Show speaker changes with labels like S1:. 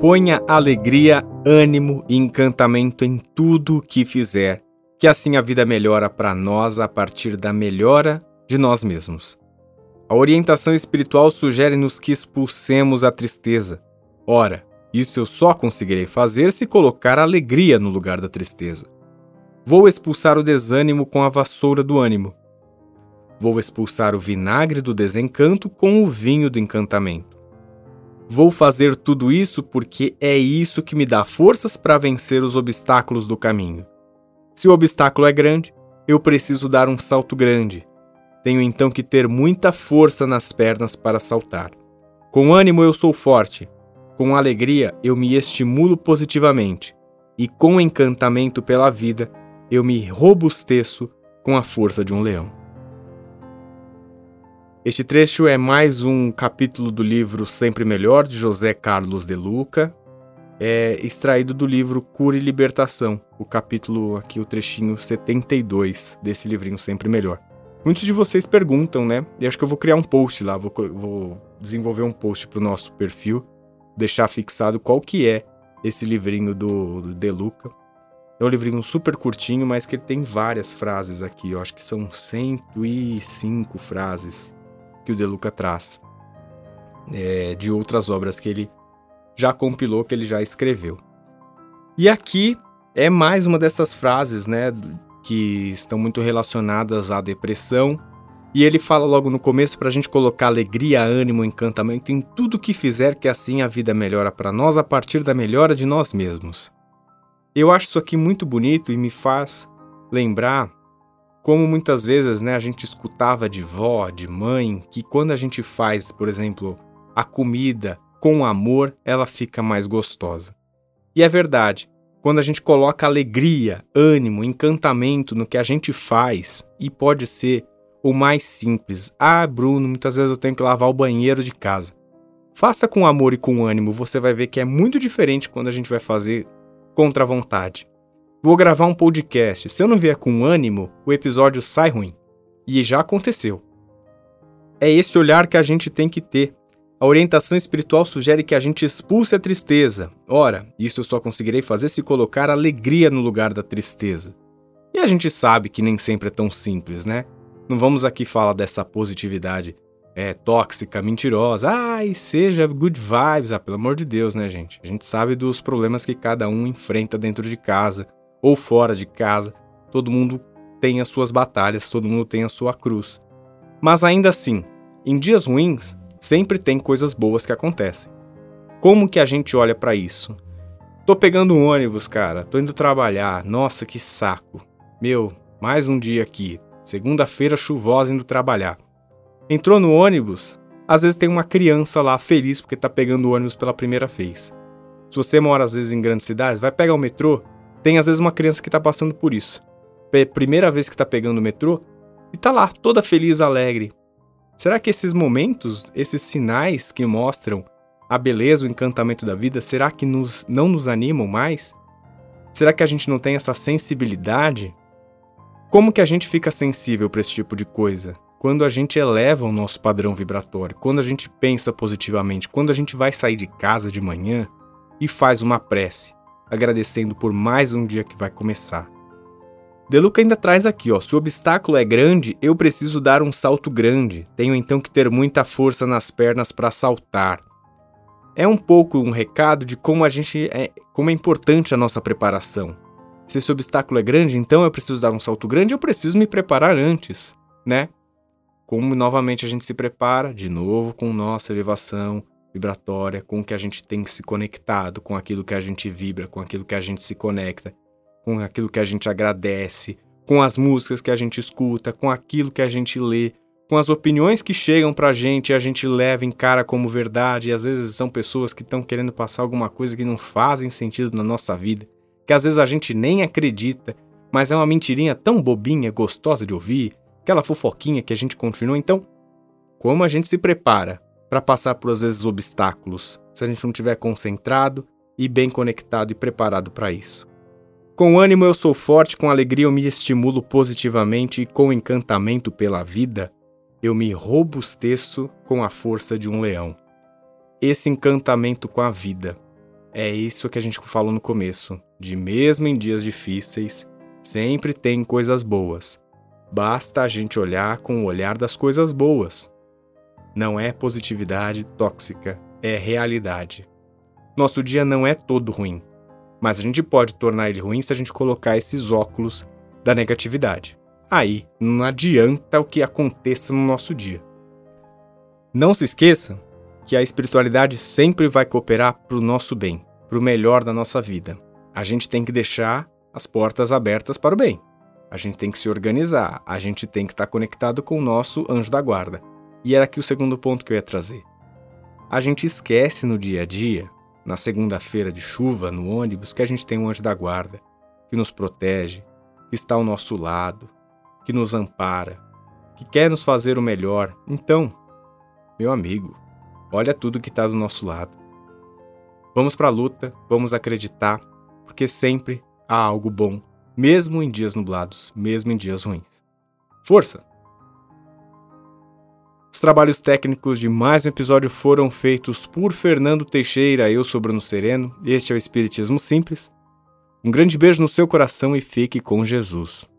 S1: Ponha alegria, ânimo e encantamento em tudo o que fizer, que assim a vida melhora para nós a partir da melhora de nós mesmos. A orientação espiritual sugere-nos que expulsemos a tristeza. Ora, isso eu só conseguirei fazer se colocar a alegria no lugar da tristeza. Vou expulsar o desânimo com a vassoura do ânimo. Vou expulsar o vinagre do desencanto com o vinho do encantamento. Vou fazer tudo isso porque é isso que me dá forças para vencer os obstáculos do caminho. Se o obstáculo é grande, eu preciso dar um salto grande. Tenho então que ter muita força nas pernas para saltar. Com ânimo eu sou forte. Com alegria eu me estimulo positivamente. E com encantamento pela vida, eu me robusteço com a força de um leão. Este trecho é mais um capítulo do livro Sempre Melhor, de José Carlos de Luca, extraído do livro Cura e Libertação, o capítulo aqui, o trechinho 72 desse livrinho Sempre Melhor. Muitos de vocês perguntam, né? E acho que eu vou criar um post lá, vou desenvolver um post para o nosso perfil, deixar fixado qual que é esse livrinho do De Luca. É um livrinho super curtinho, mas que ele tem várias frases aqui, eu acho que são 105 frases que o De Luca traz, de outras obras que ele já compilou, que ele já escreveu. E aqui é mais uma dessas frases, né, que estão muito relacionadas à depressão, e ele fala logo no começo para a gente colocar alegria, ânimo, encantamento em tudo que fizer, que assim a vida melhora para nós a partir da melhora de nós mesmos. Eu acho isso aqui muito bonito e me faz lembrar como muitas vezes, né, a gente escutava de vó, de mãe, que quando a gente faz, por exemplo, a comida com amor, ela fica mais gostosa. E é verdade, quando a gente coloca alegria, ânimo, encantamento no que a gente faz, e pode ser o mais simples. Ah, Bruno, muitas vezes eu tenho que lavar o banheiro de casa. Faça com amor e com ânimo, você vai ver que é muito diferente quando a gente vai fazer contra a vontade. Vou gravar um podcast. Se eu não vier com ânimo, o episódio sai ruim. E já aconteceu. É esse olhar que a gente tem que ter. A orientação espiritual sugere que a gente expulse a tristeza. Ora, isso eu só conseguirei fazer se colocar alegria no lugar da tristeza. E a gente sabe que nem sempre é tão simples, né? Não vamos aqui falar dessa positividade tóxica, mentirosa. E seja good vibes. Pelo amor de Deus, né, gente? A gente sabe dos problemas que cada um enfrenta dentro de casa ou fora de casa, todo mundo tem as suas batalhas, todo mundo tem a sua cruz. Mas ainda assim, em dias ruins, sempre tem coisas boas que acontecem. Como que a gente olha pra isso? Tô pegando um ônibus, cara, tô indo trabalhar, nossa, que saco. Mais um dia aqui, segunda-feira chuvosa indo trabalhar. Entrou no ônibus, às vezes tem uma criança lá feliz porque tá pegando o ônibus pela primeira vez. Se você mora às vezes em grandes cidades, vai pegar o metrô, tem às vezes uma criança que tá passando por isso. Primeira vez que tá pegando o metrô e tá lá, toda feliz, alegre. Será que esses momentos, esses sinais que mostram a beleza, o encantamento da vida, será que não nos animam mais? Será que a gente não tem essa sensibilidade? Como que a gente fica sensível para esse tipo de coisa? Quando a gente eleva o nosso padrão vibratório, quando a gente pensa positivamente, quando a gente vai sair de casa de manhã e faz uma prece, agradecendo por mais um dia que vai começar. De Luca ainda traz aqui, se o obstáculo é grande, eu preciso dar um salto grande. Tenho então que ter muita força nas pernas para saltar. É um pouco um recado de como é importante a nossa preparação. Se esse obstáculo é grande, então eu preciso dar um salto grande, eu preciso me preparar antes, né? Como novamente a gente se prepara, de novo, com nossa elevação vibratória, com o que a gente tem se conectado, com aquilo que a gente vibra, com aquilo que a gente se conecta, com aquilo que a gente agradece, com as músicas que a gente escuta, com aquilo que a gente lê, com as opiniões que chegam pra gente e a gente leva em cara como verdade, e às vezes são pessoas que estão querendo passar alguma coisa que não fazem sentido na nossa vida, que às vezes a gente nem acredita, mas é uma mentirinha tão bobinha, gostosa de ouvir, aquela fofoquinha que a gente continua. Então, como a gente se prepara para passar por, às vezes, obstáculos, se a gente não estiver concentrado e bem conectado e preparado para isso? Com ânimo eu sou forte, com alegria eu me estimulo positivamente e com encantamento pela vida, eu me robusteço com a força de um leão. Esse encantamento com a vida, É isso que a gente falou no começo, de mesmo em dias difíceis, sempre tem coisas boas. Basta a gente olhar com o olhar das coisas boas. Não é positividade tóxica, é realidade. Nosso dia não é todo ruim, mas a gente pode tornar ele ruim se a gente colocar esses óculos da negatividade. Aí, não adianta o que aconteça no nosso dia. Não se esqueça que a espiritualidade sempre vai cooperar para o nosso bem, para o melhor da nossa vida. A gente tem que deixar as portas abertas para o bem. A gente tem que se organizar, a gente tem que estar conectado com o nosso anjo da guarda. E era aqui o segundo ponto que eu ia trazer. A gente esquece no dia a dia, na segunda-feira de chuva, no ônibus, que a gente tem um anjo da guarda, que nos protege, que está ao nosso lado, que nos ampara, que quer nos fazer o melhor. Então, meu amigo, olha tudo que está do nosso lado. Vamos para a luta, vamos acreditar, porque sempre há algo bom, mesmo em dias nublados, mesmo em dias ruins. Força! Os trabalhos técnicos de mais um episódio foram feitos por Fernando Teixeira, eu sou Bruno Sereno, este é o Espiritismo Simples. Um grande beijo no seu coração e fique com Jesus.